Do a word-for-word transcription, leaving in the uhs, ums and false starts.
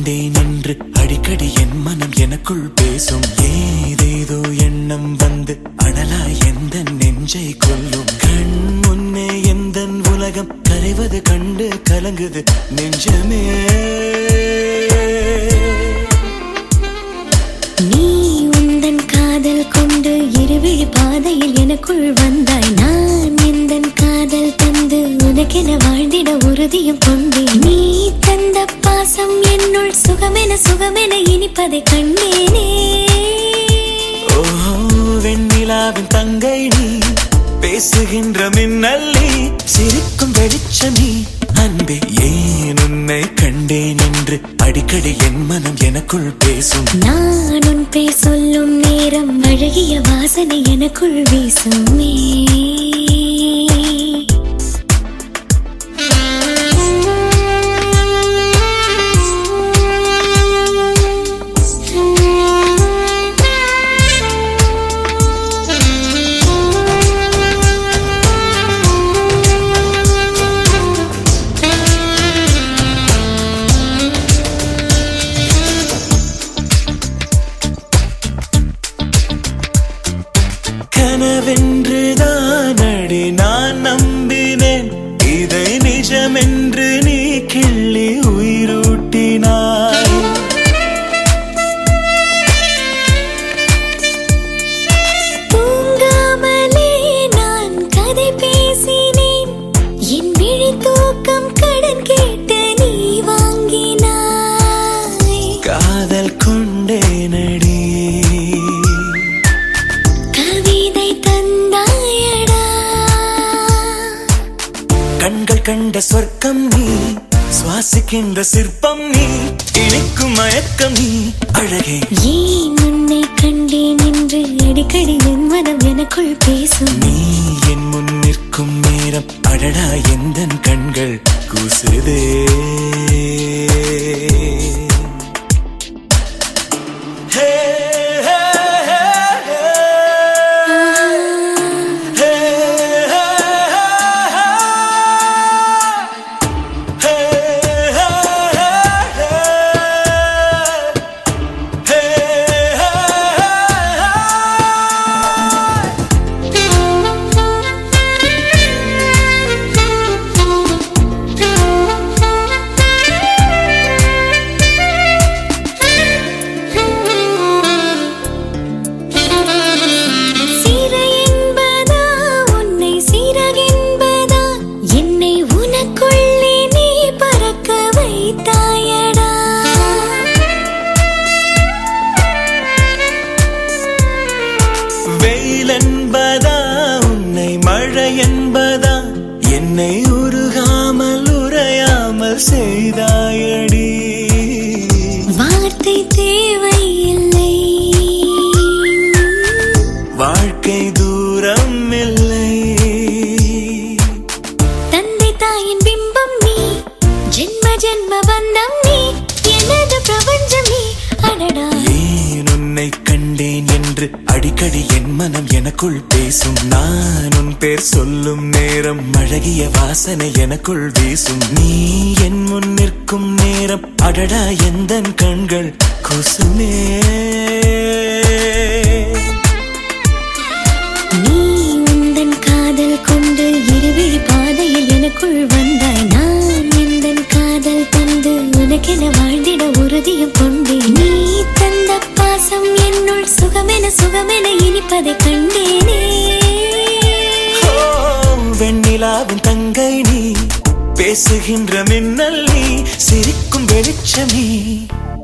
கண்டேன் என்று அடிக்கடி என் மனம் எனக்குள் பேசும். ஏதேதோ எண்ணம் வந்து அனலாய் எந்த நெஞ்சை கொல்லும். கண் முன்னே எந்த உலகம் கரைவது கண்டு கலங்குது நெஞ்சமே. நீ உந்தன் காதல் கொண்டு இருவிழி பாதையில் எனக்குள் வந்தாய். நான் எந்தன் காதல் தந்து உனக்கென வாழ்ந்திட உறுதியும் கொண்டேன். நீ தந்த பாசம் என்னுள் சுகமென சுகமென இனிப்பதை கண்டேனே. ஓஹோ வெண்ணிலாவின் தங்கை நீ, பேசுகின்ற மின்னல் நீ, சிரிக்கும் வெளிச்சம் நீ. அன்பே ஏன் உன்னை கண்டேன் என்று அடிக்கடி என் மனம் எனக்குள் பேசும். நான் உன் பேர் சொல்லும் நேரம் அழகிய வாசனை எனக்குள் வீசுமே. கனவென்றுதான் அடி நான் நம்பினேன், இதை நிஜமென்று நீ கிள்ளி உயிரூட்டினாய். தூங்காமலே நான் கதை பேசினேன், என் விழி தூக்கம் கடன் கேட்டு நீ வாங்கினாய். காதல் கொண்டேனடி கண்கள் கண்ட சொர்க்கம் நீ, சுவாசிக்கின்ற சிற்பம் நீ, இனிக்கும் மயக்கம் நீ அழகே. ஏன் உன்னை கண்டேன் என்று அடிக்கடி என் மனம் எனக்குள் பேசும். நீ என் முன் நிற்கும் நேரம் அடடா எந்தன் கண்கள் கூசுதே. என்பதா உன்னை மழை என்பதா, என்னை உருகாமல் உறையாமல் செய்தாயடி. வார்த்தை தேவையில்லை, வாழ்க்கை தூரம் இல்லை. தந்தை தாயின் பிம்பம் நீ, ஜென்ம ஜென்ம பந்தம் நீ, எனது பிரபஞ்சம் நீ அடடா. ஏன் உன்னை கண்டேன் என்று அடிக்கடி என் மனம் எனக்குள் பேசும். நான் உன் பேர் சொல்லும் நேரம் அழகிய வாசனை எனக்குள் வீசும். நீ என் முன் நிற்கும் நேரம் அடடா எந்தன் கண்கள் கூசுமே. நீ உந்தன் காதல் கொண்டு இருவிழி பாதையில் எனக்குள் வந்தாய். நான் எந்தன் காதல் தந்து உனக்கென வாழ்ந்திட உறுதியும் கொண்டேன். நீ தந்த பாசம் என்னுள் சுகமென சுகமென இனிப்பதை கண்டேனே. வெண்ணிலாவின் தங்கை நீ, பேசுகின்ற மின்னல் நீ, சிரிக்கும் வெளிச்சம் நீ.